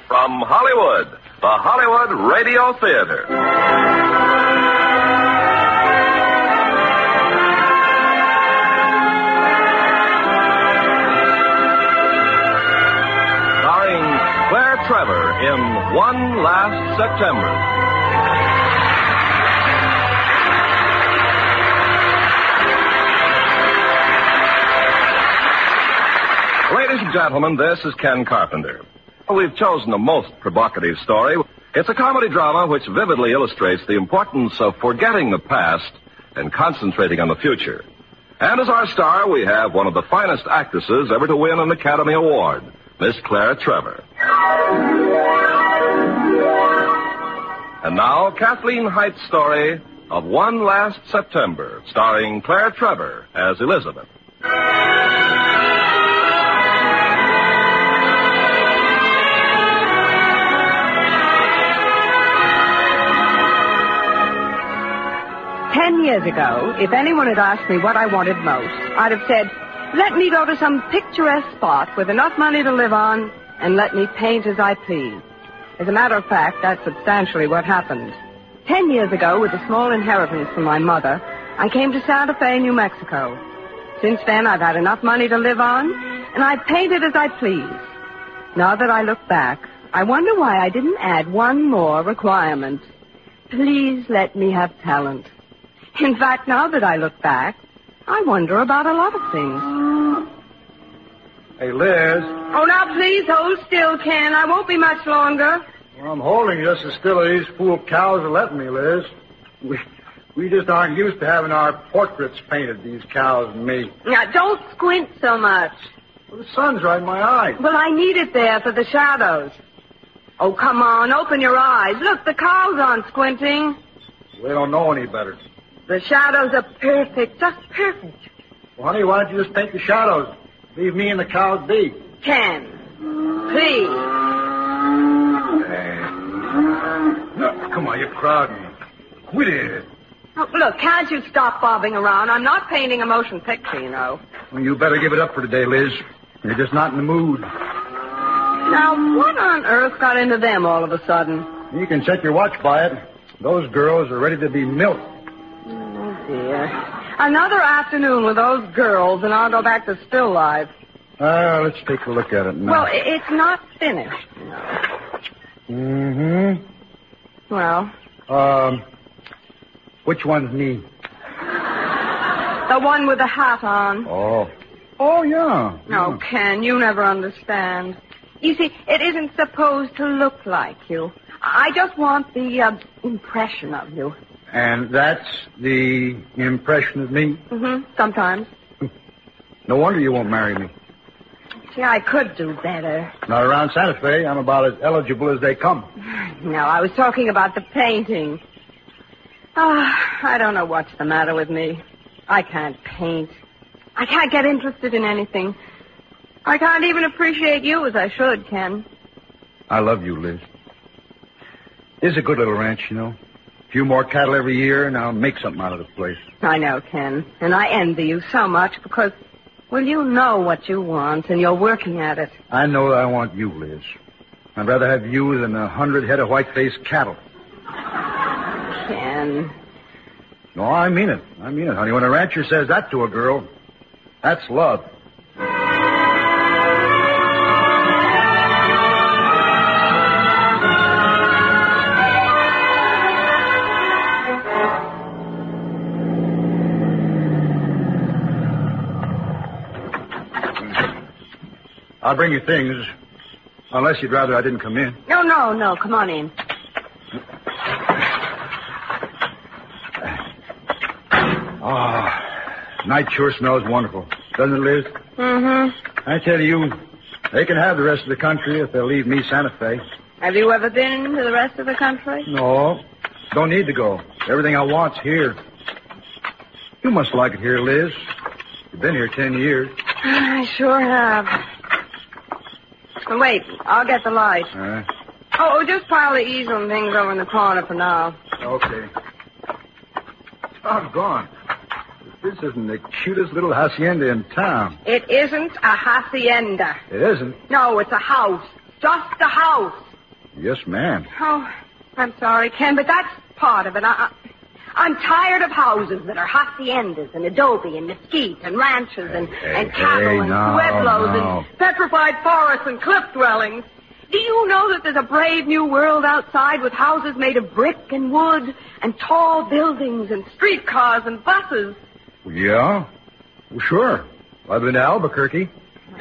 From Hollywood, the Hollywood Radio Theater. Starring Claire Trevor in One Last September. Ladies and gentlemen, this is Ken Carpenter. We've chosen a most provocative story. It's a comedy drama which vividly illustrates the importance of forgetting the past and concentrating on the future. And as our star, we have one of the finest actresses ever to win an Academy Award, Miss Claire Trevor. And now, Kathleen Height's story of One Last September, starring Claire Trevor as Elizabeth. 10 years ago, if anyone had asked me what I wanted most, I'd have said, let me go to some picturesque spot with enough money to live on and let me paint as I please. As a matter of fact, that's substantially what happened. 10 years ago, with a small inheritance from my mother, I came to Santa Fe, New Mexico. Since then, I've had enough money to live on, and I've painted as I please. Now that I look back, I wonder why I didn't add one more requirement. Please let me have talent. In fact, now that I look back, I wonder about a lot of things. Hey, Liz. Oh, now please hold still, Ken. I won't be much longer. Well, I'm holding just as still as these fool cows are letting me, Liz. We just aren't used to having our portraits painted, these cows and me. Now, don't squint so much. Well, the sun's right in my eyes. Well, I need it there for the shadows. Oh, come on, open your eyes. Look, the cows aren't squinting. They don't know any better. The shadows are perfect, just perfect. Well, honey, why don't you just paint the shadows? Leave me and the cows be. Ken, please. Hey. No, come on, you're crowding me. Quit it. Oh, look, can't you stop bobbing around? I'm not painting a motion picture, you know. Well, you better give it up for today, Liz. You're just not in the mood. Now, what on earth got into them all of a sudden? You can set your watch by it. Those girls are ready to be milked. Oh, dear. Another afternoon with those girls, and I'll go back to still life. Let's take a look at it now. Well, it's not finished, you know. Mm-hmm. Well? Which one's me? The one with the hat on. Oh, yeah. No, Ken, you never understand. You see, it isn't supposed to look like you. I just want the impression of you. And that's the impression of me? Mm-hmm, sometimes. No wonder you won't marry me. See, I could do better. Not around Santa Fe. I'm about as eligible as they come. No, I was talking about the painting. I don't know what's the matter with me. I can't paint. I can't get interested in anything. I can't even appreciate you as I should, Ken. I love you, Liz. It's a good little ranch, you know. A few more cattle every year, and I'll make something out of the place. I know, Ken. And I envy you so much because, well, you know what you want, and you're working at it. I know I want you, Liz. I'd rather have you than 100 head of white-faced cattle. Ken. No, I mean it. I mean it, honey. When a rancher says that to a girl, that's love. I'll bring you things, unless you'd rather I didn't come in. No. Come on in. Night sure smells wonderful. Doesn't it, Liz? Mm-hmm. I tell you, they can have the rest of the country if they'll leave me Santa Fe. Have you ever been to the rest of the country? No. Don't need to go. Everything I want's here. You must like it here, Liz. You've been here 10 years. I sure have. Wait, I'll get the light. Oh, just pile the easel and things over in the corner for now. Okay. Doggone. This isn't the cutest little hacienda in town. It isn't a hacienda. It isn't? No, it's a house. Just a house. Yes, ma'am. Oh, I'm sorry, Ken, but that's part of it. I'm tired of houses that are haciendas and adobe and mesquite and ranches and cattle and pueblos and petrified forests and cliff dwellings. Do you know that there's a brave new world outside with houses made of brick and wood and tall buildings and streetcars and buses? Yeah? Well, sure. I've been to Albuquerque.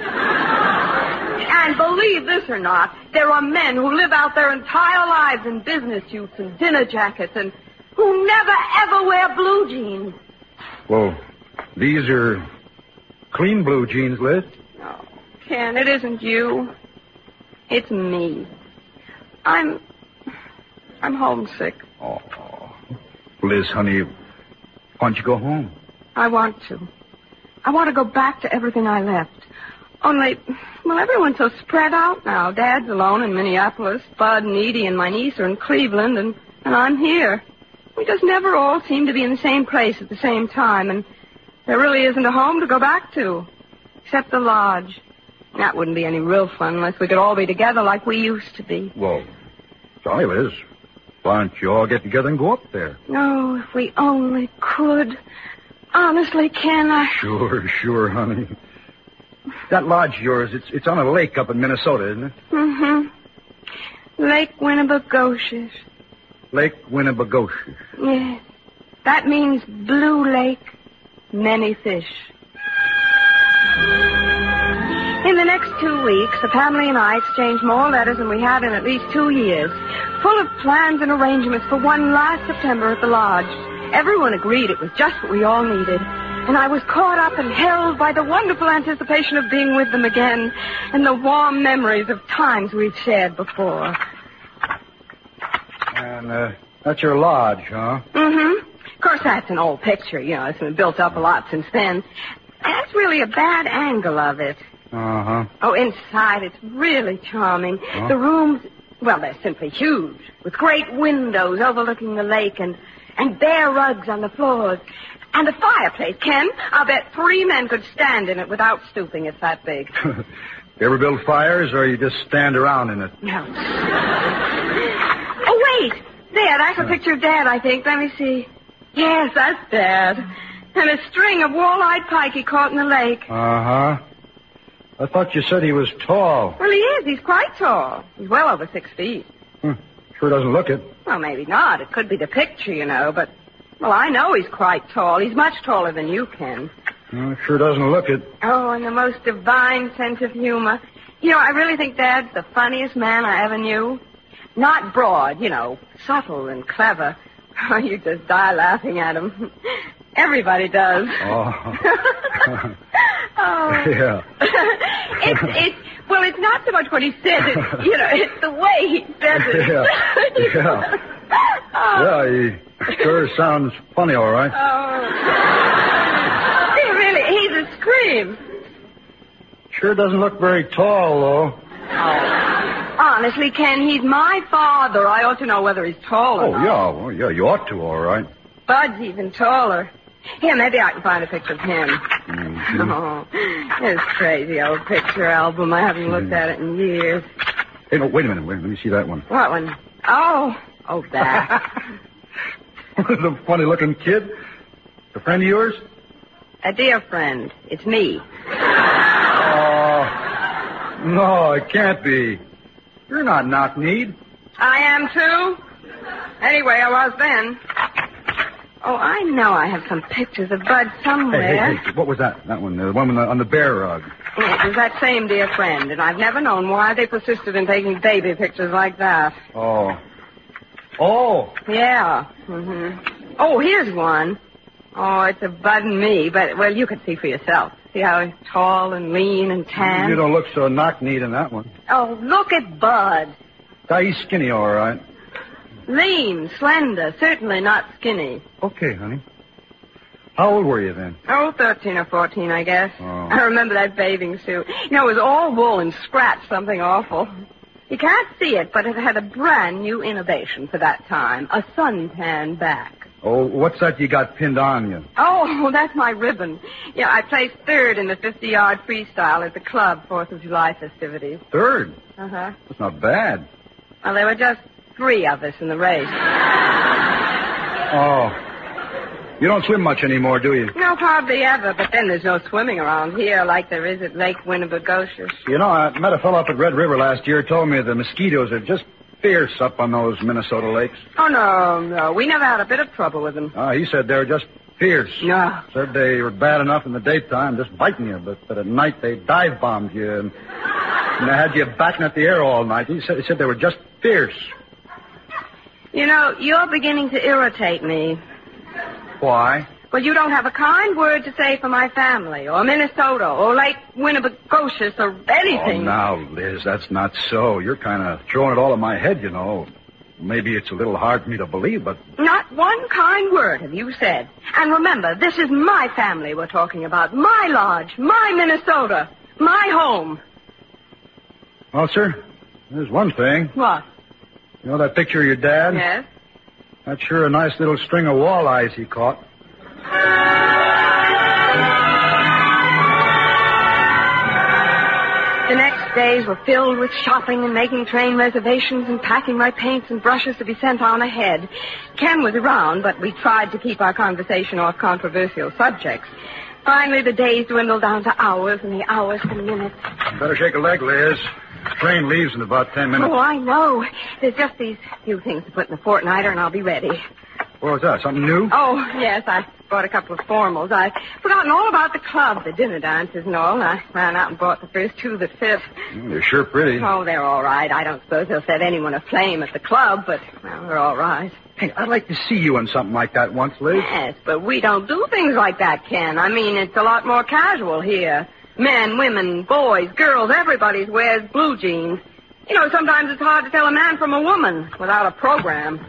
And believe this or not, there are men who live out their entire lives in business suits and dinner jackets and who never, ever wear blue jeans. Well, these are clean blue jeans, Liz. No, Ken, it isn't you. It's me. I'm homesick. Oh, Liz, honey, why don't you go home? I want to. I want to go back to everything I left. Only, well, everyone's so spread out now. Dad's alone in Minneapolis. Bud and Edie and my niece are in Cleveland, and I'm here. We just never all seem to be in the same place at the same time, and there really isn't a home to go back to, except the lodge. That wouldn't be any real fun unless we could all be together like we used to be. Well, sorry, Liz. Why don't you all get together and go up there? Oh, if we only could. Honestly, Ken, Sure, honey. That lodge of yours, it's on a lake up in Minnesota, isn't it? Mm-hmm. Lake Winnebagoshish. Lake Winnebagoshish. Yes. That means blue lake, many fish. In the next 2 weeks, the family and I exchanged more letters than we had in at least 2 years, full of plans and arrangements for one last September at the lodge. Everyone agreed it was just what we all needed. And I was caught up and held by the wonderful anticipation of being with them again and the warm memories of times we'd shared before. And that's your lodge, huh? Mm-hmm. Of course, that's an old picture. You know, it's been built up a lot since then. That's really a bad angle of it. Uh-huh. Oh, inside, it's really charming. Huh? The rooms, well, they're simply huge, with great windows overlooking the lake and bare rugs on the floors. And the fireplace, Ken, I'll bet 3 men could stand in it without stooping. It's that big. You ever build fires, or you just stand around in it? No. Oh, wait. There, that's a picture of Dad, I think. Let me see. Yes, that's Dad. And a string of walleye pike he caught in the lake. Uh-huh. I thought you said he was tall. Well, he is. He's quite tall. He's well over 6 feet. Sure doesn't look it. Well, maybe not. It could be the picture, you know, but... Well, I know he's quite tall. He's much taller than you, Ken. Sure doesn't look it. Oh, and the most divine sense of humor. You know, I really think Dad's the funniest man I ever knew. Not broad, you know, subtle and clever. Oh, you just die laughing at him. Everybody does. Oh. Oh. Yeah. Well, it's not so much what he says. It's the way he says it. Yeah. Oh. Yeah, he sure sounds funny, all right. Oh. He's a scream. Sure doesn't look very tall, though. Oh. Honestly, Ken, he's my father. I ought to know whether he's tall or not. Yeah. Well, yeah, you ought to, all right. Bud's even taller. Here, maybe I can find a picture of him. Mm-hmm. Oh, this crazy old picture album. I haven't looked at it in years. Hey, no, wait a minute. Let me see that one. What one? Oh, that. The funny-looking kid? A friend of yours? A dear friend. It's me. Oh, no, it can't be. You're not knock-kneed. I am, too. Anyway, I was then. Oh, I know I have some pictures of Bud somewhere. Hey, what was that? That one, the one on the bear rug. It was that same dear friend, and I've never known why they persisted in taking baby pictures like that. Oh. Yeah. Mm-hmm. Oh, here's one. Oh, it's of Bud and me, but, well, you can see for yourself. See how he's tall and lean and tan? You don't look so knock-kneed in that one. Oh, look at Bud. He's skinny, all right. Lean, slender, certainly not skinny. Okay, honey. How old were you then? Oh, 13 or 14, I guess. Oh. I remember that bathing suit. You know, it was all wool and scratched something awful. You can't see it, but it had a brand new innovation for that time. A suntan back. Oh, what's that you got pinned on you? Oh, that's my ribbon. Yeah, I placed 3rd in the 50-yard freestyle at the club 4th of July festivities. 3rd? Uh-huh. That's not bad. Well, there were just 3 of us in the race. Oh. You don't swim much anymore, do you? No, hardly ever, but then there's no swimming around here like there is at Lake Winnebagosius. You know, I met a fellow up at Red River last year who told me the mosquitoes are just fierce up on those Minnesota lakes. Oh, no. We never had a bit of trouble with them. He said they were just fierce. No. Said they were bad enough in the daytime, just biting you, but at night they dive-bombed you and they had you backing at the air all night. He said they were just fierce. You know, you're beginning to irritate me. Why? Well, you don't have a kind word to say for my family, or Minnesota, or Lake Winnebagosius, or anything. Oh, now, Liz, that's not so. You're kind of throwing it all in my head, you know. Maybe it's a little hard for me to believe, but... Not one kind word have you said. And remember, this is my family we're talking about. My lodge, my Minnesota, my home. Well, sir, there's one thing. What? You know that picture of your dad? Yes? That's sure a nice little string of walleyes he caught. The next days were filled with shopping and making train reservations and packing my paints and brushes to be sent on ahead. Ken was around, but we tried to keep our conversation off controversial subjects. Finally, the days dwindled down to hours and the hours to minutes. Better shake a leg, Liz. The train leaves in about 10 minutes. Oh, I know. There's just these few things to put in the Fortniter, and I'll be ready. What was that, something new? Oh, yes, I bought a couple of formals. I'd forgotten all about the club, the dinner dances and all. I ran out and bought the first 2 that fit. They're sure pretty. Oh, they're all right. I don't suppose they'll set anyone aflame at the club, but, well, they're all right. Hey, I'd like to see you in something like that once, Liz. Yes, but we don't do things like that, Ken. I mean, it's a lot more casual here. Men, women, boys, girls, everybody wears blue jeans. You know, sometimes it's hard to tell a man from a woman without a program.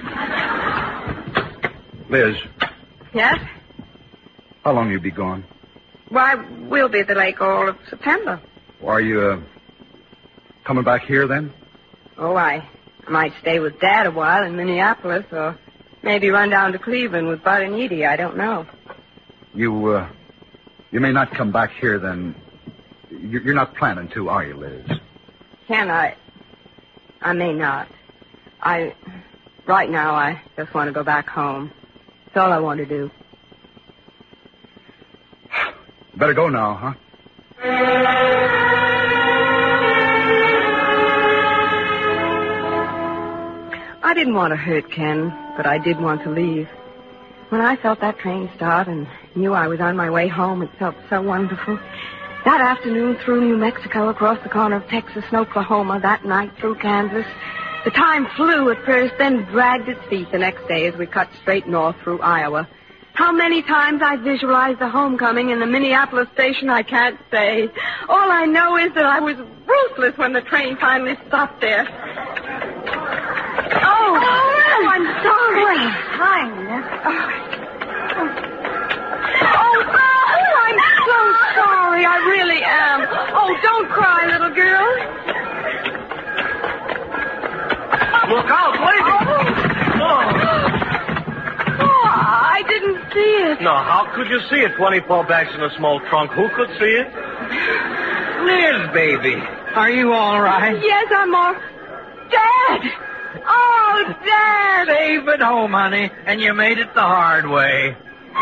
Liz. Yes? How long you be gone? Why, we'll be at the lake all of September. Are you, coming back here then? Oh, I might stay with Dad a while in Minneapolis, or maybe run down to Cleveland with Bud and Edie. I don't know. You may not come back here then. You're not planning to, are you, Liz? Ken, I may not. Right now, I just want to go back home. That's all I want to do. Better go now, huh? I didn't want to hurt Ken, but I did want to leave. When I felt that train start and knew I was on my way home, it felt so wonderful. That afternoon through New Mexico, across the corner of Texas and Oklahoma, that night through Kansas. The time flew at first, then dragged its feet the next day as we cut straight north through Iowa. How many times I visualized the homecoming in the Minneapolis station, I can't say. All I know is that I was ruthless when the train finally stopped there. Oh, I'm sorry. Well, hi, Nina. Oh, I'm so sorry. I really am. Oh, don't cry, little girl. Look out, lady! Oh, I didn't see it. Now, how could you see it? 24 bags in a small trunk. Who could see it? Liz, baby, are you all right? Yes, I'm all... Dad! Oh, Dad! Safe at home, honey, and you made it the hard way.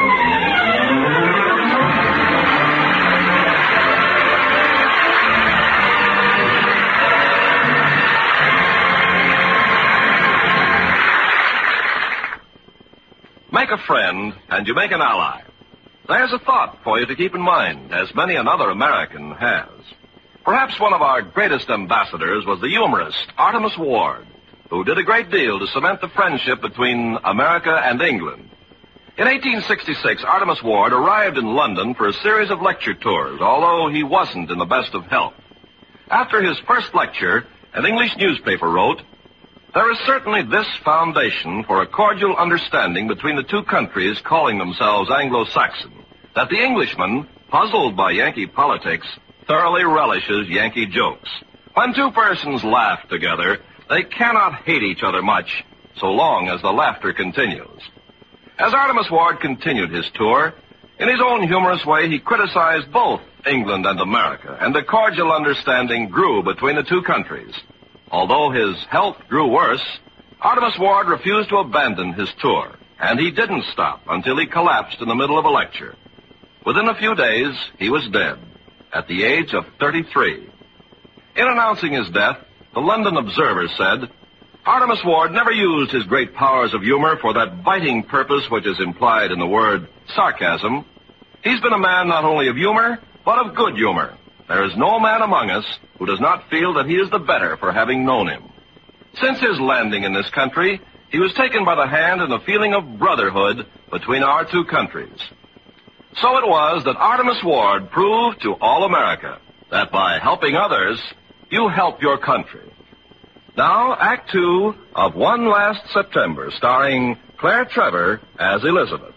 Make a friend, and you make an ally. There's a thought for you to keep in mind, as many another American has. Perhaps one of our greatest ambassadors was the humorist Artemus Ward, who did a great deal to cement the friendship between America and England. In 1866, Artemus Ward arrived in London for a series of lecture tours, although he wasn't in the best of health. After his first lecture, an English newspaper wrote, "There is certainly this foundation for a cordial understanding between the two countries calling themselves Anglo-Saxon, that the Englishman, puzzled by Yankee politics, thoroughly relishes Yankee jokes. When two persons laugh together, they cannot hate each other much, so long as the laughter continues." As Artemus Ward continued his tour, in his own humorous way, he criticized both England and America, and a cordial understanding grew between the two countries. Although his health grew worse, Artemus Ward refused to abandon his tour, and he didn't stop until he collapsed in the middle of a lecture. Within a few days, he was dead, at the age of 33. In announcing his death, the London Observer said, Artemus Ward never used his great powers of humor for that biting purpose which is implied in the word sarcasm. He's been a man not only of humor, but of good humor. There is no man among us who does not feel that he is the better for having known him. Since his landing in this country, he was taken by the hand in a feeling of brotherhood between our two countries. So it was that Artemus Ward proved to all America that by helping others, you help your country. Now, Act 2 of One Last September, starring Claire Trevor as Elizabeth.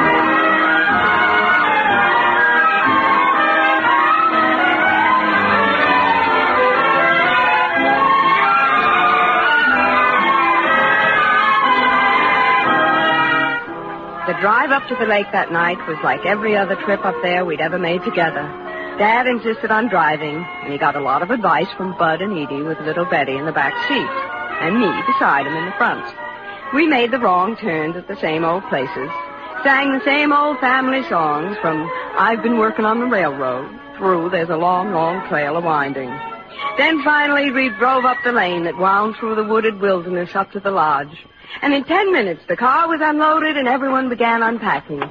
The drive up to the lake that night was like every other trip up there we'd ever made together. Dad insisted on driving, and he got a lot of advice from Bud and Edie with little Betty in the back seat, and me beside him in the front. We made the wrong turns at the same old places, sang the same old family songs from I've Been Working on the Railroad through There's a Long, Long Trail a Winding. Then finally we drove up the lane that wound through the wooded wilderness up to the lodge. And in 10 minutes, the car was unloaded and everyone began unpacking.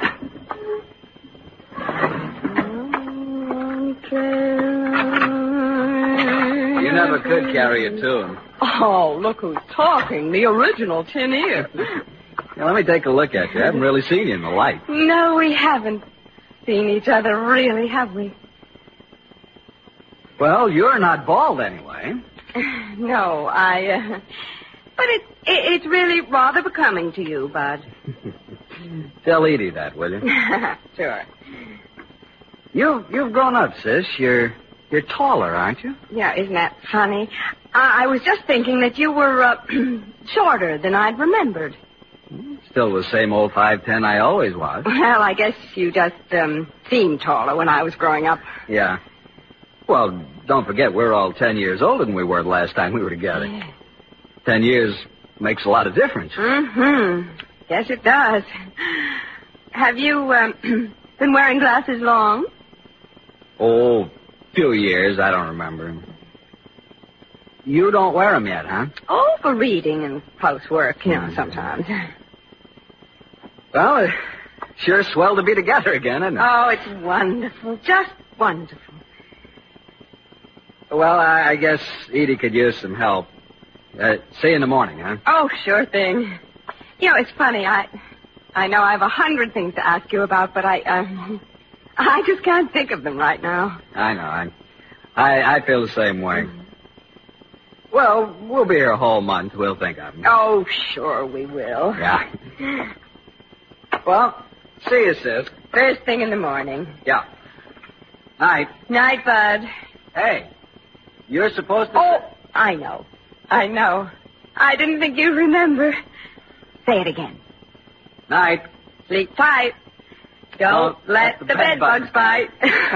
You never could carry a tune. Oh, look who's talking. The original tin ear. Now, let me take a look at you. I haven't really seen you in the light. No, we haven't seen each other, really, have we? Well, you're not bald anyway. No, But it's really rather becoming to you, Bud. Tell Edie that, will you? Sure. You've grown up, sis. You're taller, aren't you? Yeah, isn't that funny? I was just thinking that you were shorter than I'd remembered. Still the same old 5'10" I always was. Well, I guess you just seemed taller when I was growing up. Yeah. Well, don't forget, we're all 10 years older than we were the last time we were together. Yeah. 10 years makes a lot of difference. Mm-hmm. Yes, it does. Have you been wearing glasses long? Oh, few years. I don't remember. You don't wear them yet, huh? Oh, for reading and close work, sometimes. Well, it's sure swell to be together again, isn't it? Oh, it's wonderful. Just wonderful. Well, I guess Edie could use some help. See you in the morning, huh? Oh, sure thing. It's funny. I know I have 100 things to ask you about, but I just can't think of them right now. I know. I feel the same way. Well, we'll be here a whole month. We'll think of them. Oh, sure we will. Yeah. Well, see you, sis. First thing in the morning. Yeah. Night. Night, Bud. Hey, you're supposed to... Oh, I know. I didn't think you'd remember. Say it again. Night. Sleep tight. Don't let the bed bugs bite.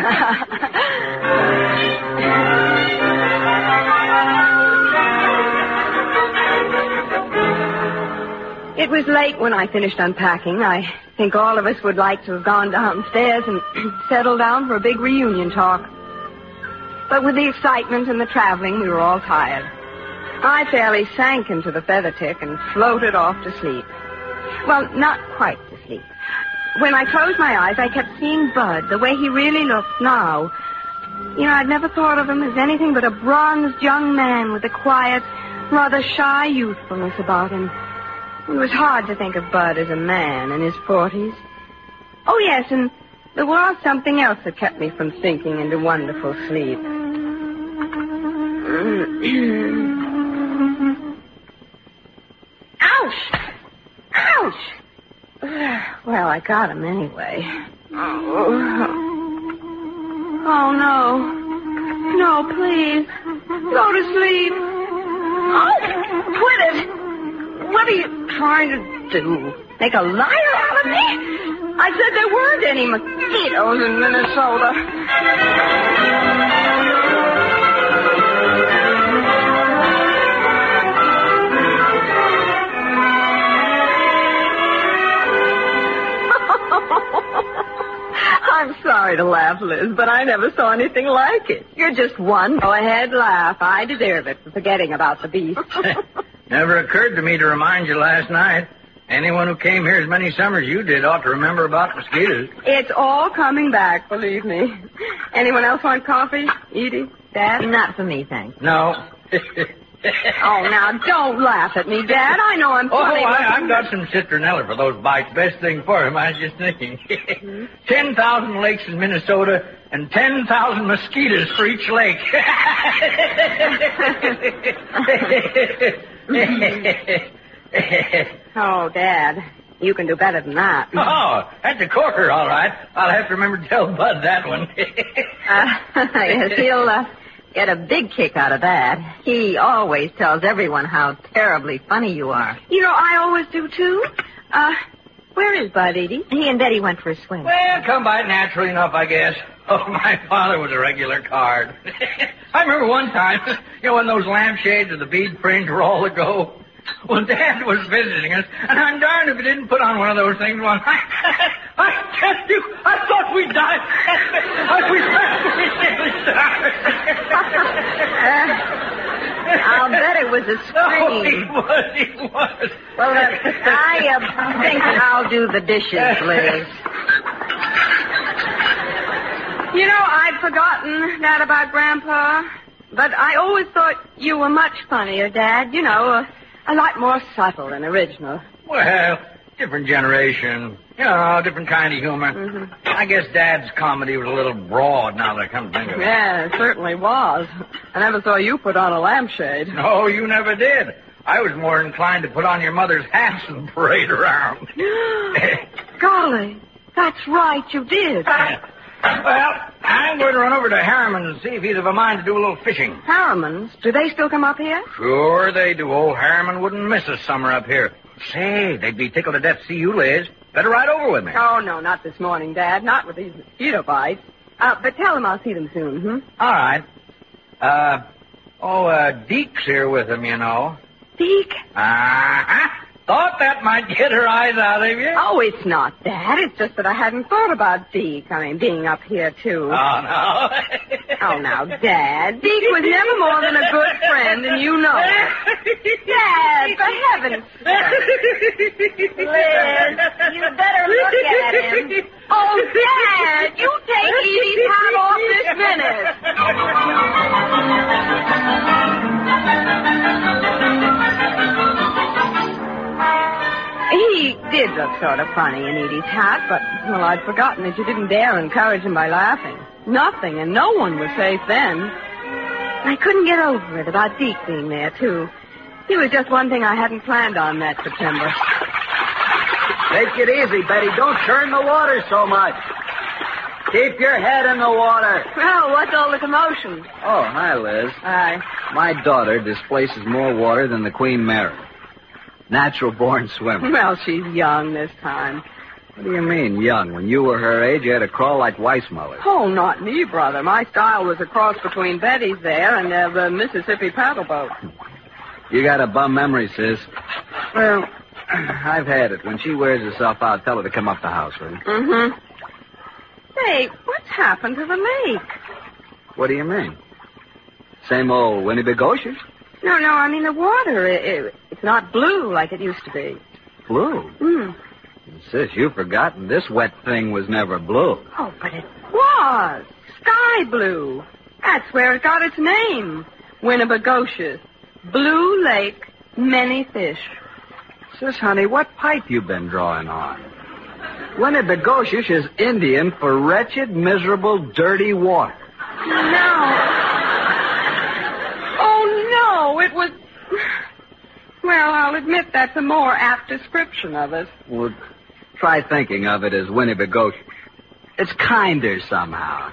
It was late when I finished unpacking. I think all of us would like to have gone downstairs and settled down for a big reunion talk. But with the excitement and the traveling, we were all tired. I fairly sank into the feather tick and floated off to sleep. Well, not quite to sleep. When I closed my eyes, I kept seeing Bud, the way he really looks now. I'd never thought of him as anything but a bronzed young man with a quiet, rather shy youthfulness about him. It was hard to think of Bud as a man in his 40s. Oh, yes, and there was something else that kept me from sinking into wonderful sleep. Ouch! Ouch! Well, I got him anyway. Oh, no. No, please. Go to sleep. Oh, quit it. What are you trying to do? Make a liar out of me? I said there weren't any mosquitoes in Minnesota. sorry to laugh, Liz, but I never saw anything like it. You're just one. Go ahead, laugh. I deserve it for forgetting about the beast. Never occurred to me to remind you last night. Anyone who came here as many summers you did ought to remember about mosquitoes. It's all coming back, believe me. Anyone else want coffee? Edie? Dad? Not for me, thanks. No. Oh, now, don't laugh at me, Dad. I know I'm funny. I've got some citronella for those bites. Best thing for him, I was just thinking. 10,000 lakes in Minnesota and 10,000 mosquitoes for each lake. Oh, Dad, you can do better than that. Oh, that's a corker, all right. I'll have to remember to tell Bud that one. Yes, he'll get a big kick out of that. He always tells everyone how terribly funny you are. You know, I always do, too. Where is Bud, Edie? He and Betty went for a swim. Well, come by naturally enough, I guess. Oh, my father was a regular card. I remember one time, when those lampshades of the bead fringe were all ago. Well, Dad was visiting us, and I'm darned if he didn't put on one of those things once. I tell you, I thought we'd die. I'll bet it was a scream. Oh, he was. Well, I think I'll do the dishes, Liz. You know, I'd forgotten that about Grandpa, but I always thought you were much funnier, Dad. You know, a lot more subtle and original. Well, different generation. Different kind of humor. Mm-hmm. I guess Dad's comedy was a little broad now that I come to think of it. Yeah, it certainly was. I never saw you put on a lampshade. No, you never did. I was more inclined to put on your mother's hats and parade around. Golly, that's right, you did. Well, I'm going to run over to Harriman and see if he's of a mind to do a little fishing. Harriman's? Do they still come up here? Sure they do. Old Harriman wouldn't miss a summer up here. Say, they'd be tickled to death to see you, Liz. Better ride over with me. Oh, no, not this morning, Dad. Not with these mosquito bites. But tell them I'll see them soon, All right. Deke's here with them, you know. Deke? Thought that might get her eyes out of you. Oh, it's not that. It's just that I hadn't thought about Deke. I mean, being up here, too. Oh, no. Oh, now, Dad. Deke was never more than a good friend, and you know it. Dad, for heaven's sake. Liz, you better look at him. Oh, Dad, you take Edie's hat off this minute. He did look sort of funny in Edie's hat, but, well, I'd forgotten that you didn't dare encourage him by laughing. Nothing, and no one was safe then. I couldn't get over it about Deke being there, too. He was just one thing I hadn't planned on that September. Take it easy, Betty. Don't churn the water so much. Keep your head in the water. Well, what's all the commotion? Oh, hi, Liz. Hi. My daughter displaces more water than the Queen Mary. Natural-born swimmer. Well, she's young this time. What do you mean, young? When you were her age, you had to crawl like Weissmuller. Oh, not me, brother. My style was a cross between Betty's there and the Mississippi paddle boat. You got a bum memory, sis. Well, I've had it. When she wears herself out, tell her to come up the house, will you? Mm-hmm. Say, what's happened to the lake? What do you mean? Same old Winnebagoshers? No, I mean the water. It's not blue like it used to be. Blue? Sis, you've forgotten this wet thing was never blue. Oh, but it was. Sky blue. That's where it got its name. Winnebagoshus. Blue lake, many fish. Sis, honey, what pipe you been drawing on? Winnebagoshus is Indian for wretched, miserable, dirty water. No, it was... Well, I'll admit that's a more apt description of it. Well, try thinking of it as Winnebagoshus. It's kinder somehow.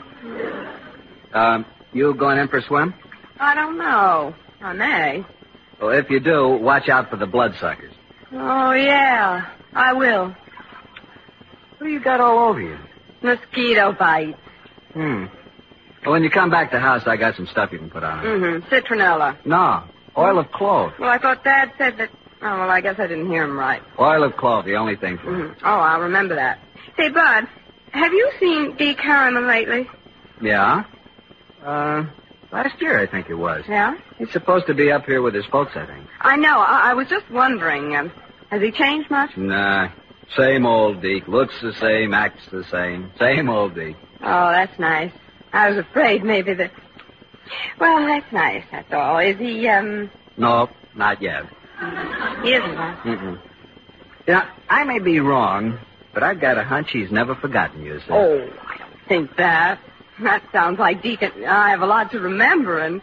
You going in for a swim? I don't know. I may. Well, if you do, watch out for the bloodsuckers. Oh, yeah, I will. What do you got all over you? Mosquito bites. Well, when you come back to the house, I got some stuff you can put on. Citronella. No, oil of clove. Well, I thought Dad said that... Oh, well, I guess I didn't hear him right. Oil of clove, the only thing for it. Oh, I'll remember that. Say, Bud, Have you seen Deke Harriman lately? Yeah? Last year, I think it was. Yeah? He's supposed to be up here with his folks, I think. I know. I was just wondering, has he changed much? Nah. Same old Deke. Looks the same, acts the same. Same old Deke. Oh, that's nice. I was afraid maybe that... Well, that's nice, that's all. Is he, No, not yet. He isn't, huh? Mm-mm. Yeah, I may be wrong, but I've got a hunch he's never forgotten you, sir. Oh, I don't think that. That sounds like Deacon. I have a lot to remember, and...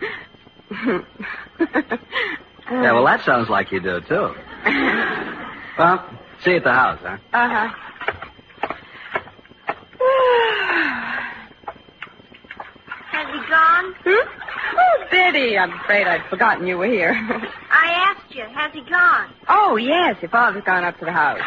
Yeah, well, that sounds like you do, too. Well, see you at the house, huh? Uh-huh. Has he gone? Oh, Betty, I'm afraid I'd forgotten you were here. I asked you, has he gone? Oh, yes, your father's gone up to the house.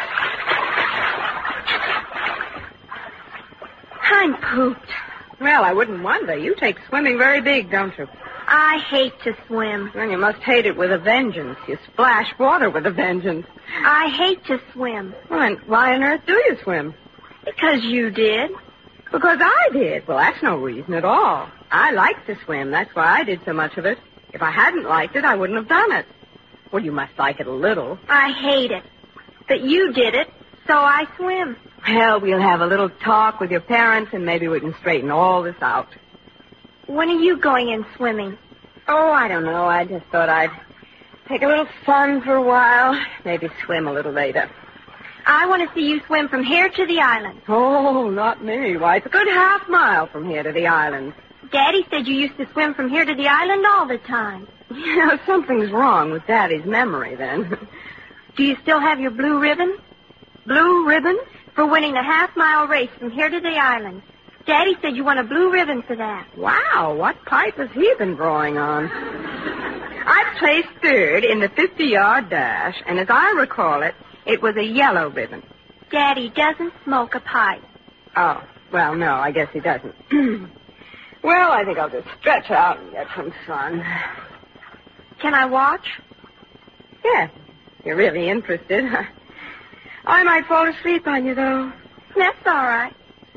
I'm pooped. Well, I wouldn't wonder. You take swimming very big, don't you? I hate to swim. Well, you must hate it with a vengeance. You splash water with a vengeance. I hate to swim. Well, and why on earth do you swim? Because you did. Because I did. Well, that's no reason at all. I like to swim. That's why I did so much of it. If I hadn't liked it, I wouldn't have done it. Well, you must like it a little. I hate it. But you did it, so I swim. Well, we'll have a little talk with your parents, and maybe we can straighten all this out. When are you going in swimming? Oh, I don't know. I just thought I'd take a little fun for a while. Maybe swim a little later. I want to see you swim from here to the island. Oh, not me. Why, it's a good half-mile from here to the island. Daddy said you used to swim from here to the island all the time. Yeah, something's wrong with Daddy's memory, then. Do you still have your blue ribbon? Blue ribbon? For winning the half-mile race from here to the island. Daddy said you won a blue ribbon for that. Wow, what pipe has he been drawing on? I placed third in the 50-yard dash, and as I recall it, it was a yellow ribbon. Daddy doesn't smoke a pipe. Oh, well, no, I guess he doesn't. Well, I think I'll just stretch out and get some sun. Can I watch? Yeah, if you're really interested. I might fall asleep on you, though. That's all right.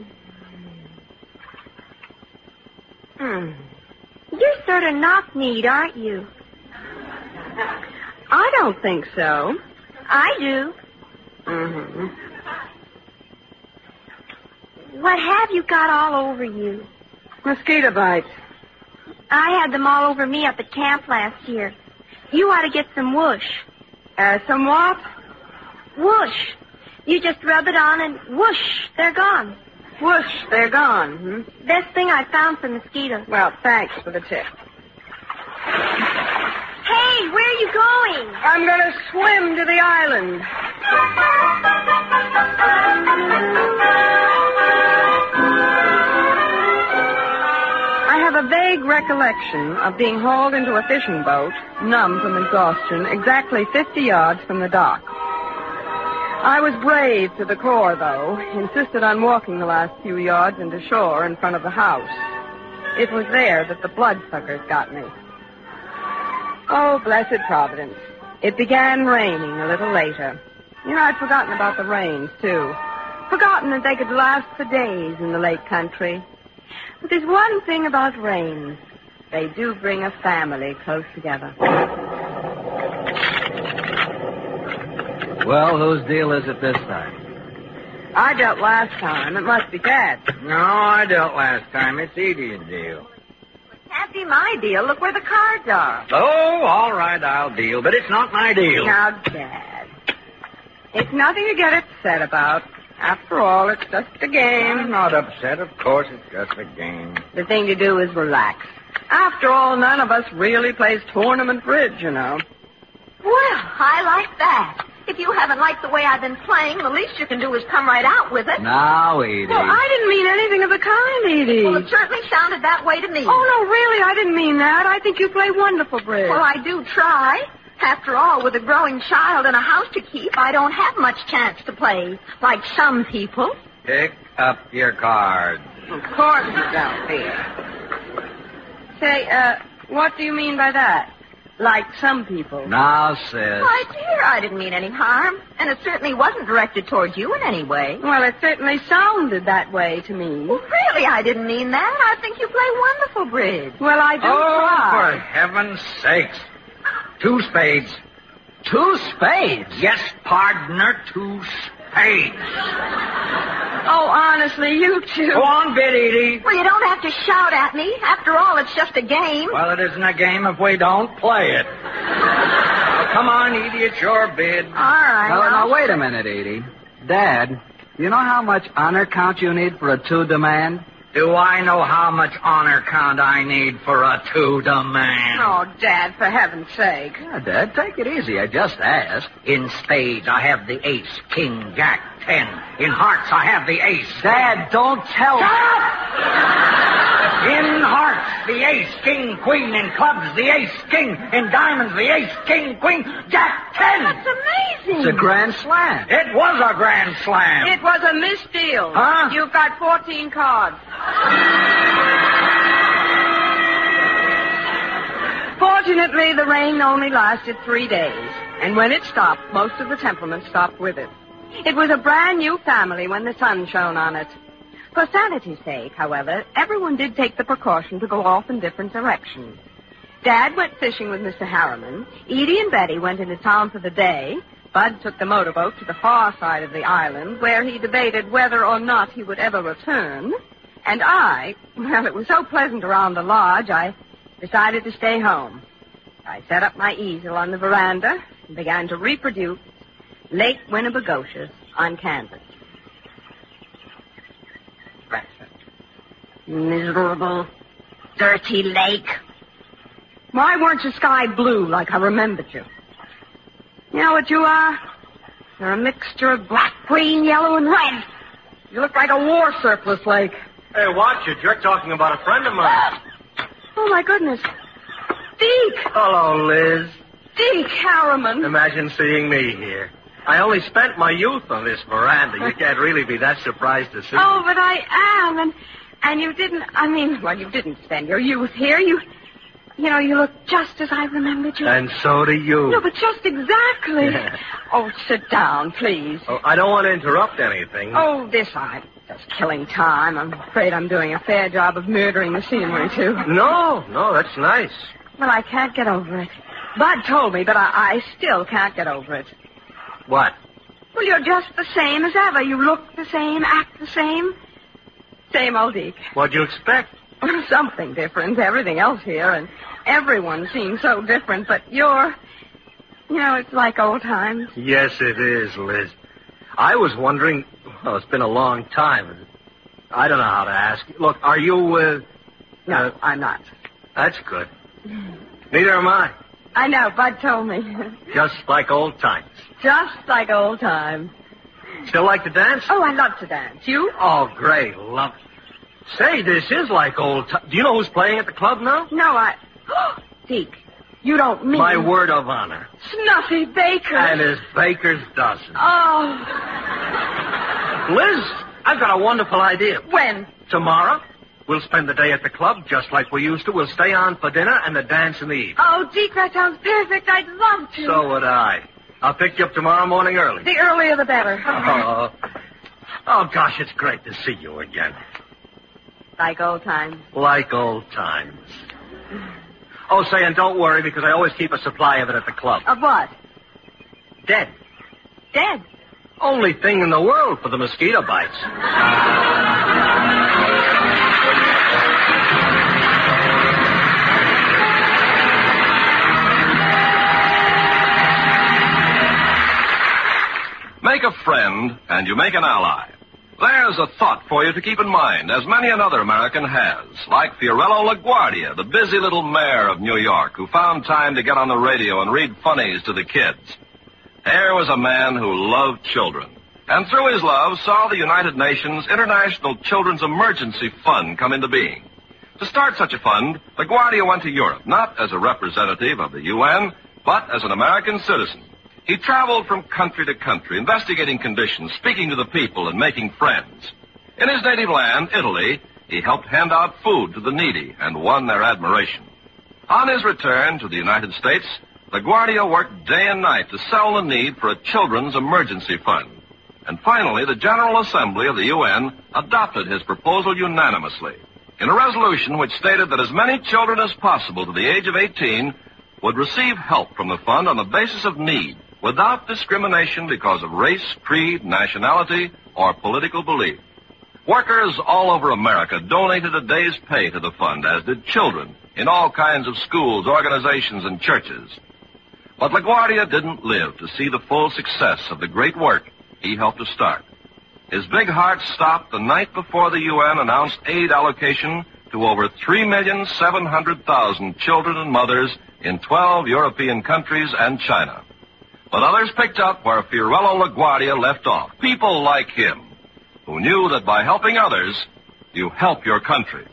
You're sort of knock-kneed, aren't you? I don't think so. I do. Mm-hmm. What have you got all over you? Mosquito bites. I had them all over me up at camp last year. You ought to get some whoosh. Some what? Whoosh. You just rub it on and whoosh, they're gone. Whoosh, they're gone. Best thing I found for mosquitoes. Well, thanks for the tip. Hey, where are you going? I'm going to swim to the island. I have a vague recollection of being hauled into a fishing boat, numb from exhaustion, exactly 50 yards from the dock. I was brave to the core, though, insisted on walking the last few yards into shore in front of the house. It was there that the bloodsuckers got me. Oh, blessed Providence. It began raining a little later. You know, I'd forgotten about the rains, too. Forgotten that they could last for days in the lake country. But there's one thing about rains. They do bring a family close together. Well, whose deal is it this time? I dealt last time. It must be Dad. No, I dealt last time. It's Edie's deal. Can't be my deal. Look where the cards are. Oh, all right, I'll deal, but it's not my deal. Now, Dad, it's nothing to get upset about. After all, it's just a game. I'm not upset. Of course, it's just a game. The thing to do is relax. After all, none of us really plays tournament bridge, you know. Well, I like that. If you haven't liked the way I've been playing, the least you can do is come right out with it. Now, Edie. Well, I didn't mean anything of the kind, Edie. Well, it certainly sounded that way to me. Oh, no, really, I didn't mean that. I think you play wonderful bridge. Well, I do try. After all, with a growing child and a house to keep, I don't have much chance to play, like some people. Pick up your cards. Of course you don't, here. Say, what do you mean by that? Like some people. Now, sis. My dear, I didn't mean any harm. And it certainly wasn't directed toward you in any way. Well, it certainly sounded that way to me. Well, really, I didn't mean that. I think you play wonderful bridge. Well, I do for try. heaven's sakes. 2 spades. 2 spades? Yes, partner, 2 spades. Oh, honestly, you two. Go on, bid, Edie. Well, you don't have to shout at me. After all, it's just a game. Well, it isn't a game if we don't play it. Now, come on, Edie, it's your bid. All right. Now, wait a minute, Edie. Dad, you know how much honor count you need for a 2 demand? Do I know how much honor count I need for a 2 demand? Oh, Dad, for heaven's sake. Yeah, Dad, take it easy. I just asked. In spades, I have the ace, king, jack, 10. In hearts, I have the ace. Dad, don't tell me. In hearts, the ace, king, queen. In clubs, the ace, king. In diamonds, the ace, king, queen, jack, 10. That's amazing. It's a grand slam. It was a grand slam. It was a misdeal. Huh? You've got 14 cards. Fortunately, the rain only lasted 3 days. And when it stopped, most of the temperament stopped with it. It was a brand new family when the sun shone on it. For sanity's sake, however, everyone did take the precaution to go off in different directions. Dad went fishing with Mr. Harriman. Edie and Betty went into town for the day. Bud took the motorboat to the far side of the island, where he debated whether or not he would ever return. And well, it was so pleasant around the lodge, I decided to stay home. I set up my easel on the veranda and began to reproduce Lake Winnebagosius on canvas. Miserable, dirty lake. Why weren't you sky blue like I remembered you? You know what you are? You're a mixture of black, green, yellow, and red. You look like a war surplus lake. Hey, watch it. You're talking about a friend of mine. Oh, my goodness. Deke! Hello, Liz. Deke Harriman. Imagine seeing me here. I only spent my youth on this veranda. You can't really be that surprised to see Oh, me. but I am. And you didn't, you didn't spend your youth here. You look just as I remembered you. And so do you. No, but just exactly. Oh, sit down, please. Oh, I don't want to interrupt anything. Oh, I'm just killing time. I'm afraid I'm doing a fair job of murdering the scenery, too. No, that's nice. Well, I can't get over it. Bud told me, but I still can't get over it. What? Well, you're just the same as ever. You look the same, act the same. Same old Deke. What'd you expect? Something different. Everything else here, and everyone seems so different, but it's like old times. Yes, it is, Liz. I was wondering, well, it's been a long time. I don't know how to ask you. Look, are you, No, I'm not. That's good. Neither am I. I know, Bud told me. Just like old times. Just like old times. Still like to dance? Oh, I love to dance. You? Oh, great. Love it. Say, this is like old times. Do you know who's playing at the club now? No, Deke, you don't mean... My word of honor. Snuffy Baker. And his baker's dozen. Oh. Liz, I've got a wonderful idea. When? Tomorrow, we'll spend the day at the club just like we used to. We'll stay on for dinner and the dance in the evening. Oh, Deke, that sounds perfect. I'd love to. So would I. I'll pick you up tomorrow morning early. The earlier the better. Oh, gosh, it's great to see you again. Like old times. Like old times. Oh, say, and don't worry, because I always keep a supply of it at the club. Of what? Dead. Dead. Only thing in the world for the mosquito bites. Make a friend, and you make an ally. There's a thought for you to keep in mind, as many another American has, like Fiorello LaGuardia, the busy little mayor of New York, who found time to get on the radio and read funnies to the kids. Here was a man who loved children, and through his love saw the United Nations International Children's Emergency Fund come into being. To start such a fund, LaGuardia went to Europe, not as a representative of the UN, but as an American citizen. He traveled from country to country, investigating conditions, speaking to the people, and making friends. In his native land, Italy, he helped hand out food to the needy and won their admiration. On his return to the United States, LaGuardia worked day and night to sell the need for a children's emergency fund. And finally, the General Assembly of the UN adopted his proposal unanimously in a resolution which stated that as many children as possible to the age of 18 would receive help from the fund on the basis of need, without discrimination because of race, creed, nationality, or political belief. Workers all over America donated a day's pay to the fund, as did children in all kinds of schools, organizations, and churches. But LaGuardia didn't live to see the full success of the great work he helped to start. His big heart stopped the night before the UN announced aid allocation to over 3,700,000 children and mothers in 12 European countries and China. But others picked up where Fiorello LaGuardia left off. People like him, who knew that by helping others, you help your country.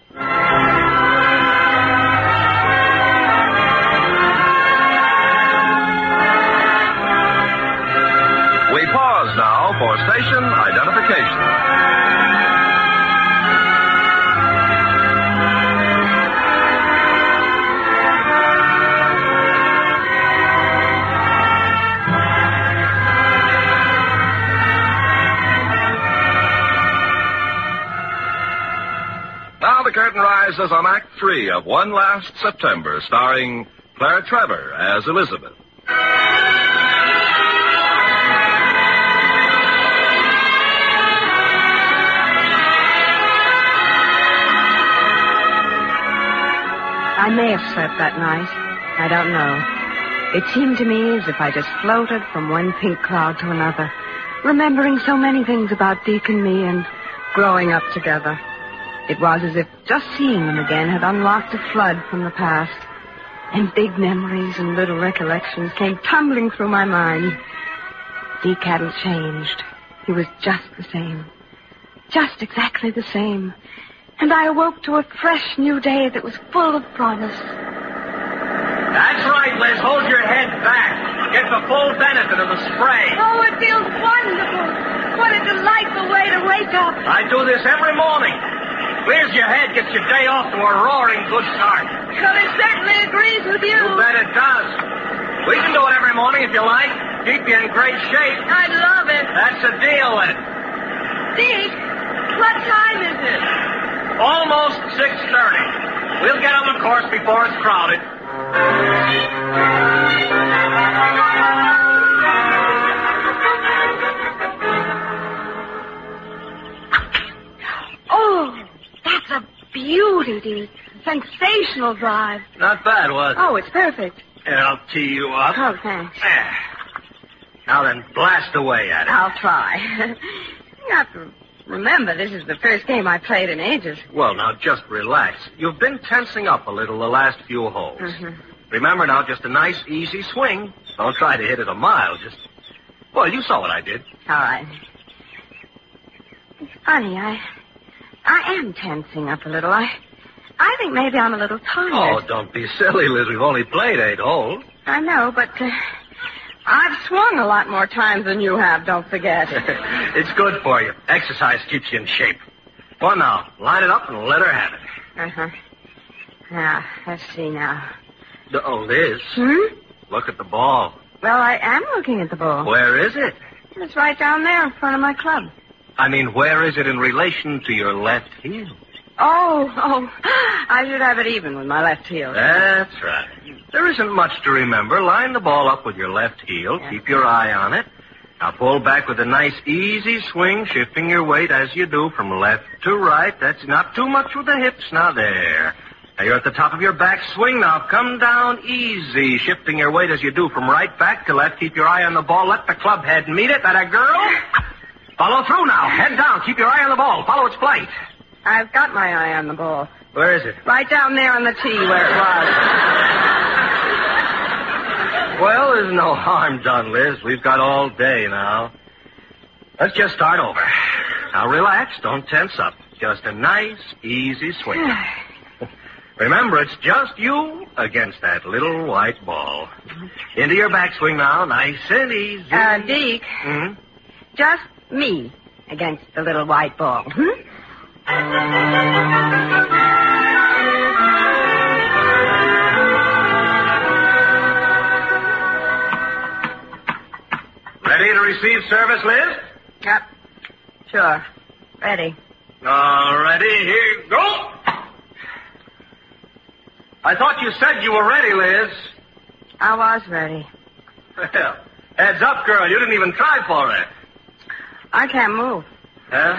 We pause now for station identification. Now the curtain rises on Act 3 of One Last September, starring Claire Trevor as Elizabeth. I may have slept that night. I don't know. It seemed to me as if I just floated from one pink cloud to another, remembering so many things about Deke and me and growing up together. It was as if just seeing them again had unlocked a flood from the past, and big memories and little recollections came tumbling through my mind. Deke hadn't changed. He was just the same. Just exactly the same. And I awoke to a fresh new day that was full of promise. That's right, Liz. Hold your head back. Get the full benefit of the spray. Oh, it feels wonderful. What a delightful way to wake up. I do this every morning. Clears your head, gets your day off to a roaring good start. Well, it certainly agrees with you. You bet it does. We can do it every morning if you like. Keep you in great shape. I love it. That's the deal, then. Deke, what time is it? Almost 6:30. We'll get on the course before it's crowded. Oh, that's a beauty, Deke. Sensational drive. Not bad, was it? Oh, it's perfect. Here, I'll tee you up. Oh, thanks. There. Now then, blast away at it. I'll try. You have to remember, this is the first game I played in ages. Well, now, just relax. You've been tensing up a little the last few holes. Mm-hmm. Remember now, just a nice, easy swing. Don't try to hit it a mile. Just, well, you saw what I did. All right. It's funny, I am tensing up a little. I think maybe I'm a little tired. Oh, don't be silly, Liz. We've only played 8 holes. I know, but I've swung a lot more times than you have, don't forget. It's good for you. Exercise keeps you in shape. Well, now, line it up and let her have it. Uh-huh. Now, let's see now. Oh, Liz. Look at the ball. Well, I am looking at the ball. Where is it? It's right down there in front of my club. I mean, where is it in relation to your left heel? Oh, I should have it even with my left heel. That's right. There isn't much to remember. Line the ball up with your left heel. Yeah. Keep your eye on it. Now pull back with a nice, easy swing, shifting your weight as you do from left to right. That's not too much with the hips. Now there. Now you're at the top of your back swing. Now come down easy, shifting your weight as you do from right back to left. Keep your eye on the ball. Let the club head meet it. That a girl? Follow through now. Head down. Keep your eye on the ball. Follow its flight. I've got my eye on the ball. Where is it? Right down there on the tee where it was. Well, there's no harm done, Liz. We've got all day now. Let's just start over. Now relax. Don't tense up. Just a nice, easy swing. Remember, it's just you against that little white ball. Into your backswing now. Nice and easy. Deke. Just me against the little white ball. to receive service, Liz? Yep. Sure. Ready. All ready, here go. I thought you said you were ready, Liz. I was ready. Well, heads up, girl. You didn't even try for it. I can't move. Huh?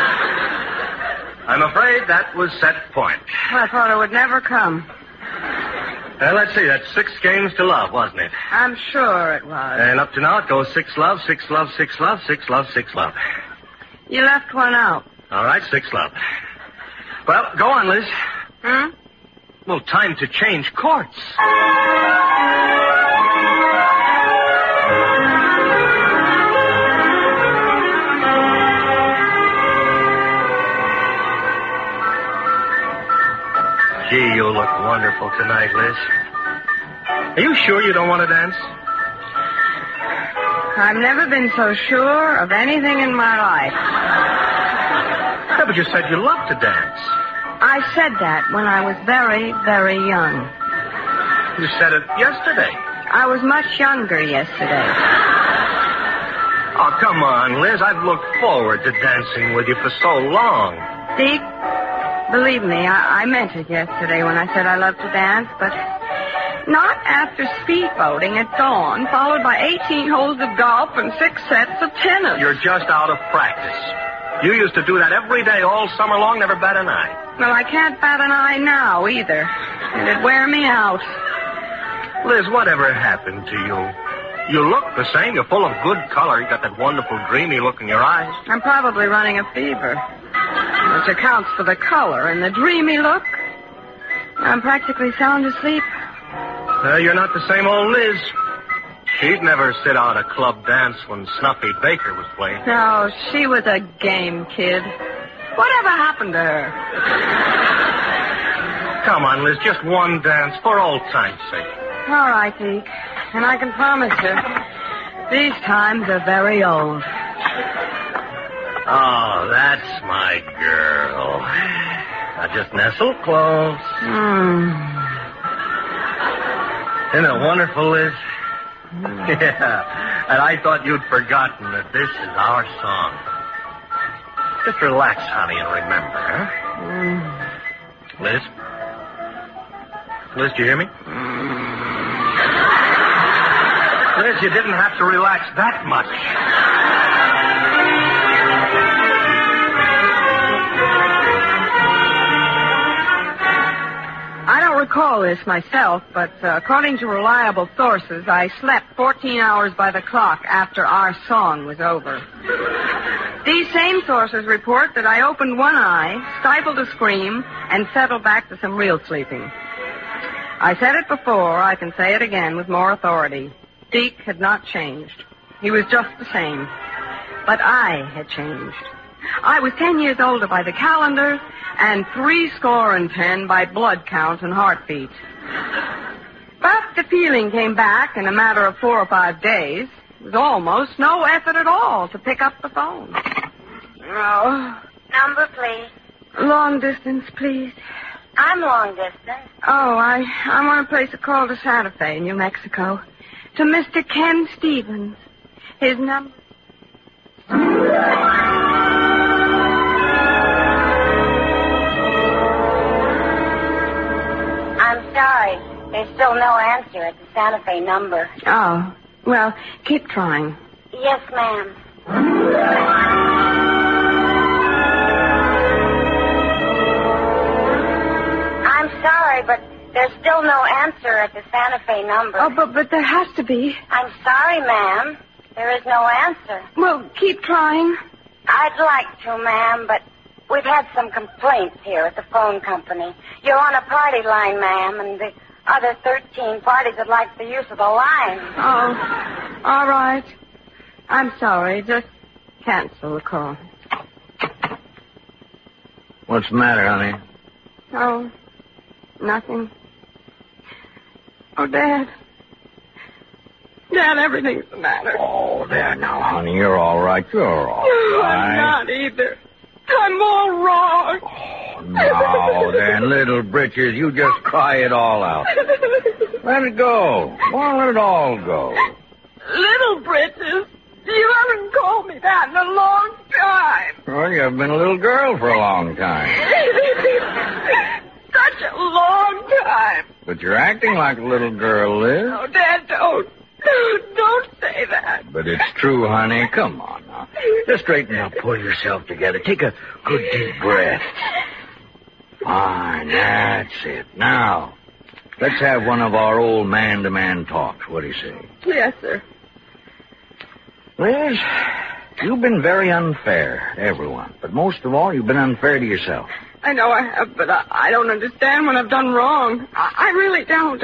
I'm afraid that was set point. I thought it would never come. Well, let's see. That's 6 games to love, wasn't it? I'm sure it was. And up to now, it goes 6 love, 6 love, 6 love, 6 love, 6 love. You left one out. All right, 6 love. Well, go on, Liz. Hmm? Well, time to change courts. Gee, you look wonderful tonight, Liz. Are you sure you don't want to dance? I've never been so sure of anything in my life. Yeah, but you said you loved to dance. I said that when I was very, very young. You said it yesterday. I was much younger yesterday. Oh, come on, Liz. I've looked forward to dancing with you for so long. Deke, believe me, I meant it yesterday when I said I loved to dance, but not after speedboating at dawn, followed by 18 holes of golf and 6 sets of tennis. You're just out of practice. You used to do that every day all summer long, never bat an eye. Well, I can't bat an eye now either. It'd wear me out. Liz, whatever happened to you? You look the same. You're full of good color. You got that wonderful dreamy look in your eyes. I'm probably running a fever, which accounts for the color and the dreamy look. I'm practically sound asleep. You're not the same old Liz. She'd never sit out a club dance when Snuffy Baker was playing. No, she was a game kid. Whatever happened to her? Come on, Liz, just one dance for old time's sake. All right, Deke. And I can promise you, these times are very old. Oh, that's my girl. Now just nestle close. Isn't it wonderful, Liz? Yeah. And I thought you'd forgotten that this is our song. Just relax, honey, and remember, huh? Liz? Liz, do you hear me? Liz, you didn't have to relax that much. I don't recall this myself, but according to reliable sources, I slept 14 hours by the clock after our song was over. These same sources report that I opened one eye, stifled a scream, and settled back to some real sleeping. I said it before, I can say it again with more authority. Deke had not changed. He was just the same. But I had changed. I was 10 years older by the calendar and 70 by blood count and heartbeat. But the feeling came back in a matter of 4 or 5 days. It was almost no effort at all to pick up the phone. Oh. Number, please. Long distance, please. I'm long distance. Oh, I want to place a call to Santa Fe, New Mexico. To Mr. Ken Stevens. His number... I'm sorry. There's still no answer at the Santa Fe number. Oh, well, keep trying. Yes, ma'am. I'm sorry, but there's still no answer at the Santa Fe number. Oh, but there has to be. I'm sorry, ma'am. There is no answer. Well, keep trying. I'd like to, ma'am, but we've had some complaints here at the phone company. You're on a party line, ma'am, and the other 13 parties would like the use of the line. Oh, all right. I'm sorry. Just cancel the call. What's the matter, honey? Oh, nothing. Oh, Dad. Dad, everything's the matter. Oh, there now, honey. You're all right. You're all No, right. I'm not either. I'm all wrong. Oh, now then, little britches, you just cry it all out. Let it go. Go on, let it all go. Little britches. You I've been a little girl for a long time. Such a long time. But you're acting like a little girl, Liz. Oh, Dad, don't. Don't say that. But it's true, honey. Come on now. Just straighten up. Pull yourself together. Take a good deep breath. Fine. That's it. Now, let's have one of our old man-to-man talks. What do you say? Yes, sir. Liz, you've been very unfair to everyone. But most of all, you've been unfair to yourself. I know I have, but I don't understand when I've done wrong. I really don't.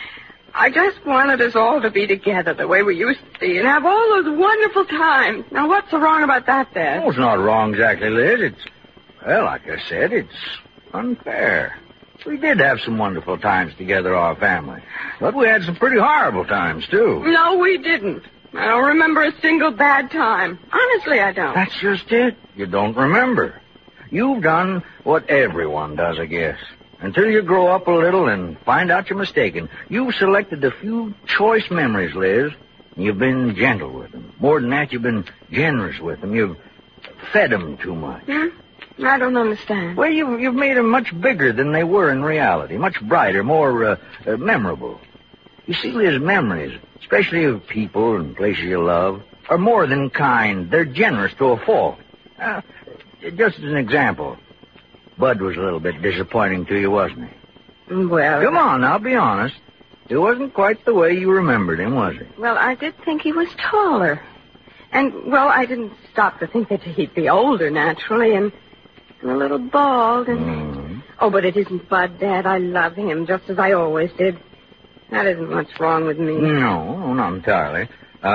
I just wanted us all to be together the way we used to be and have all those wonderful times. Now, what's so wrong about that, Dad? Oh, it's not wrong exactly, Liz. Well, like I said, it's unfair. We did have some wonderful times together, our family. But we had some pretty horrible times, too. No, we didn't. I don't remember a single bad time. Honestly, I don't. That's just it. You don't remember. You've done what everyone does, I guess. Until you grow up a little and find out you're mistaken. You've selected a few choice memories, Liz. You've been gentle with them. More than that, you've been generous with them. You've fed them too much. I don't understand. Well, you've made them much bigger than they were in reality. Much brighter, more memorable. You see, Liz, memories, especially of people and places you love, are more than kind. They're generous to a fault. Just as an example, Bud was a little bit disappointing to you, wasn't he? Well... Come on, now, be honest. It wasn't quite the way you remembered him, was he? Well, I did think he was taller. And, well, I didn't stop to think that he'd be older, naturally, and a little bald, and... Mm-hmm. Oh, but it isn't Bud, Dad. I love him, just as I always did. That isn't much wrong with me. No, not entirely.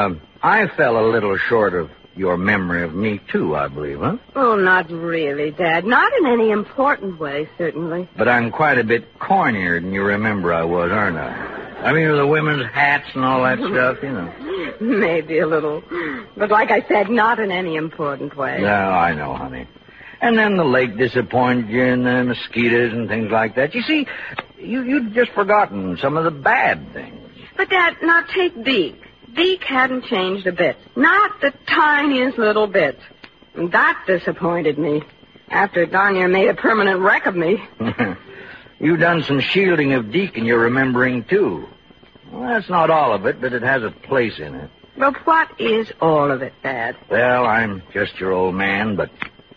I fell a little short of your memory of me, too, I believe, huh? Oh, not really, Dad. Not in any important way, certainly. But I'm quite a bit cornier than you remember I was, aren't I? I mean, with the women's hats and all that stuff, you know. Maybe a little. But like I said, not in any important way. No, I know, honey. And then the lake disappointed you and the mosquitoes and things like that. You see, you'd just forgotten some of the bad things. But, Dad, now take Deke. Deke hadn't changed a bit. Not the tiniest little bit. And that disappointed me. After darn near made a permanent wreck of me. You've done some shielding of Deke in your remembering, too. Well, that's not all of it, but it has a place in it. But what is all of it, Dad? Well, I'm just your old man, but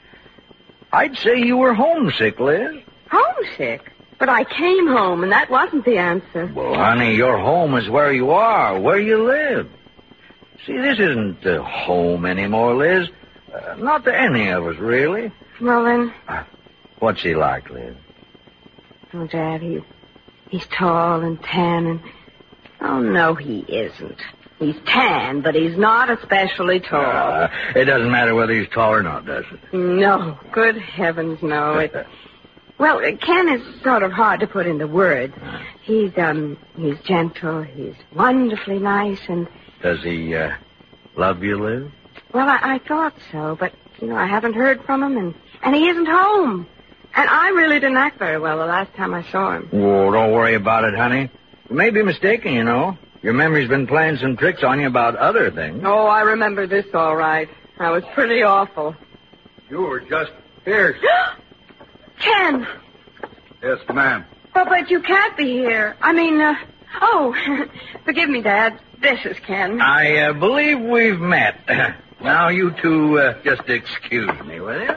I'd say you were homesick, Liz. Homesick? But I came home, and that wasn't the answer. Well, honey, your home is where you are, where you live. See, this isn't home anymore, Liz. Not to any of us, really. Well, then... What's he like, Liz? Oh, Dad, he's tall and tan and... Oh, no, he isn't. He's tan, but he's not especially tall. It doesn't matter whether he's tall or not, does it? No. Good heavens, no. Well, Ken is sort of hard to put into words. He's gentle, he's wonderfully nice, and... Does he, love you, Liz? Well, I thought so, but, I haven't heard from him, and he isn't home. And I really didn't act very well the last time I saw him. Oh, don't worry about it, honey. You may be mistaken, Your memory's been playing some tricks on you about other things. Oh, I remember this all right. I was pretty awful. You were just fierce. Ken! Yes, ma'am. Oh, but you can't be here. I mean, forgive me, Dad. This is Ken. I believe we've met. Now you two just excuse me, will you?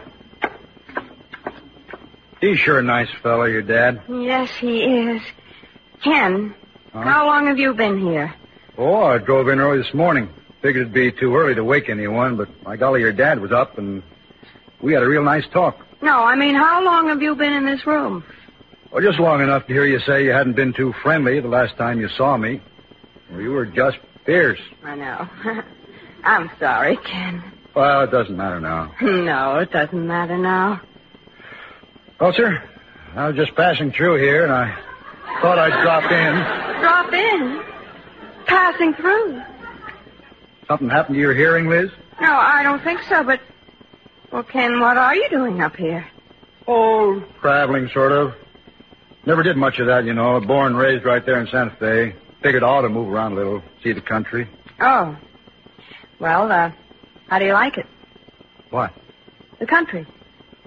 He's sure a nice fellow, your dad. Yes, he is. Ken, how long have you been here? Oh, I drove in early this morning. Figured it'd be too early to wake anyone, but by golly, your dad was up, and we had a real nice talk. No, I mean, how long have you been in this room? Well, just long enough to hear you say you hadn't been too friendly the last time you saw me. Well, you were just fierce. I know. I'm sorry, Ken. Well, it doesn't matter now. No, it doesn't matter now. Well, sir, I was just passing through here, and I thought I'd drop in. Drop in? Passing through? Something happened to your hearing, Liz? No, I don't think so, but... Well, Ken, what are you doing up here? Oh, traveling, sort of. Never did much of that, Born and raised right there in Santa Fe. Figured I ought to move around a little, see the country. Oh. Well, how do you like it? What? The country.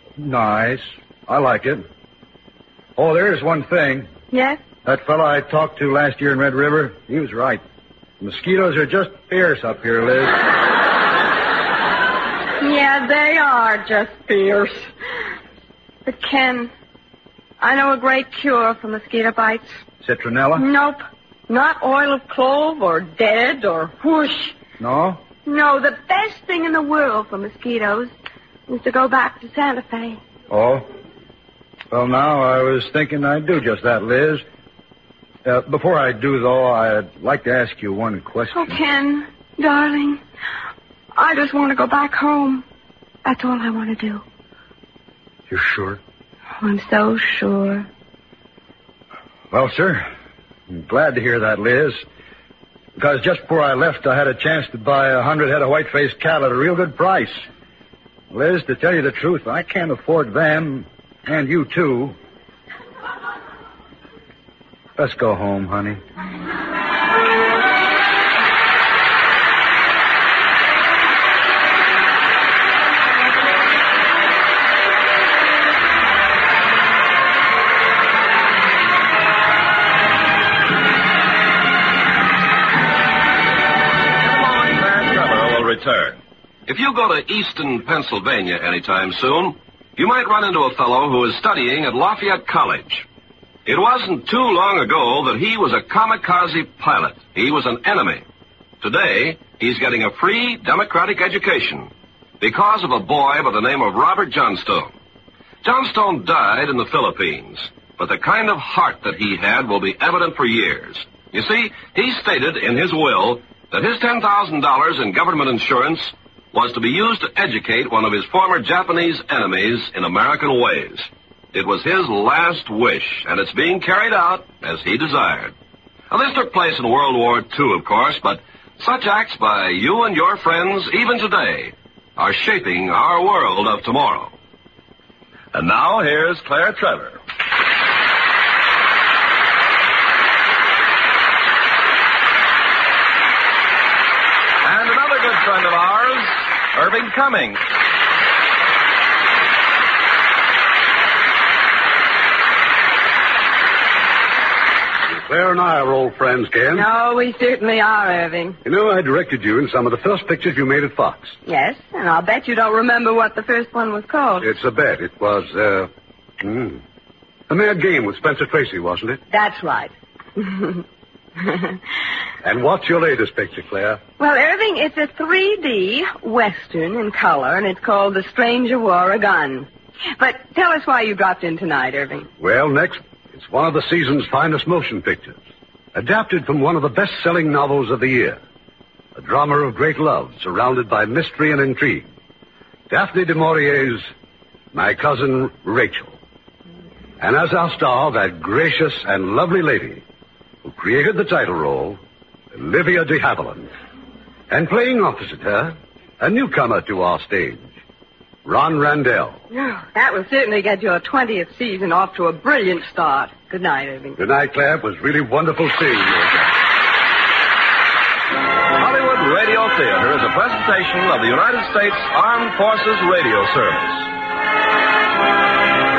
Nice. I like it. Oh, there is one thing. Yes? That fellow I talked to last year in Red River, he was right. Mosquitoes are just fierce up here, Liz. Yeah, they are just fierce. But, Ken, I know a great cure for mosquito bites. Citronella? Nope. Not oil of clove or dead or whoosh. No? No, the best thing in the world for mosquitoes is to go back to Santa Fe. Oh? Well, now, I was thinking I'd do just that, Liz. Before I do, though, I'd like to ask you one question. Oh, Ken, darling, I just want to go back home. That's all I want to do. You're sure? Oh, I'm so sure. Well, sir, I'm glad to hear that, Liz. Because just before I left, I had a chance to buy 100 head of white-faced cattle at a real good price. Liz, to tell you the truth, I can't afford them, and you, too. Let's go home, honey. Return. If you go to Easton, Pennsylvania anytime soon, you might run into a fellow who is studying at Lafayette College. It wasn't too long ago that he was a kamikaze pilot. He was an enemy. Today, he's getting a free democratic education because of a boy by the name of Robert Johnstone. Johnstone died in the Philippines, but the kind of heart that he had will be evident for years. You see, he stated in his will that his $10,000 in government insurance was to be used to educate one of his former Japanese enemies in American ways. It was his last wish, and it's being carried out as he desired. Now, this took place in World War II, of course, but such acts by you and your friends, even today, are shaping our world of tomorrow. And now, here's Claire Trevor. Good friend of ours, Irving Cummings. Claire and I are old friends, Ken. No, we certainly are, Irving. You know, I directed you in some of the first pictures you made at Fox. Yes, and I'll bet you don't remember what the first one was called. It's a bet. It was, The Mad Game with Spencer Tracy, wasn't it? That's right. And what's your latest picture, Claire? Well, Irving, it's a 3D Western in color, and it's called The Stranger Wore a Gun. But tell us why you dropped in tonight, Irving. Well, next, it's one of the season's finest motion pictures, adapted from one of the best-selling novels of the year, a drama of great love surrounded by mystery and intrigue. Daphne du Maurier's My Cousin Rachel. And as our star, that gracious and lovely lady who created the title role, Olivia de Havilland. And playing opposite her, a newcomer to our stage, Ron Randell. Oh, that will certainly get your 20th season off to a brilliant start. Good night, Irving. Good night, Claire. It was really wonderful seeing you again. Hollywood Radio Theater is a presentation of the United States Armed Forces Radio Service.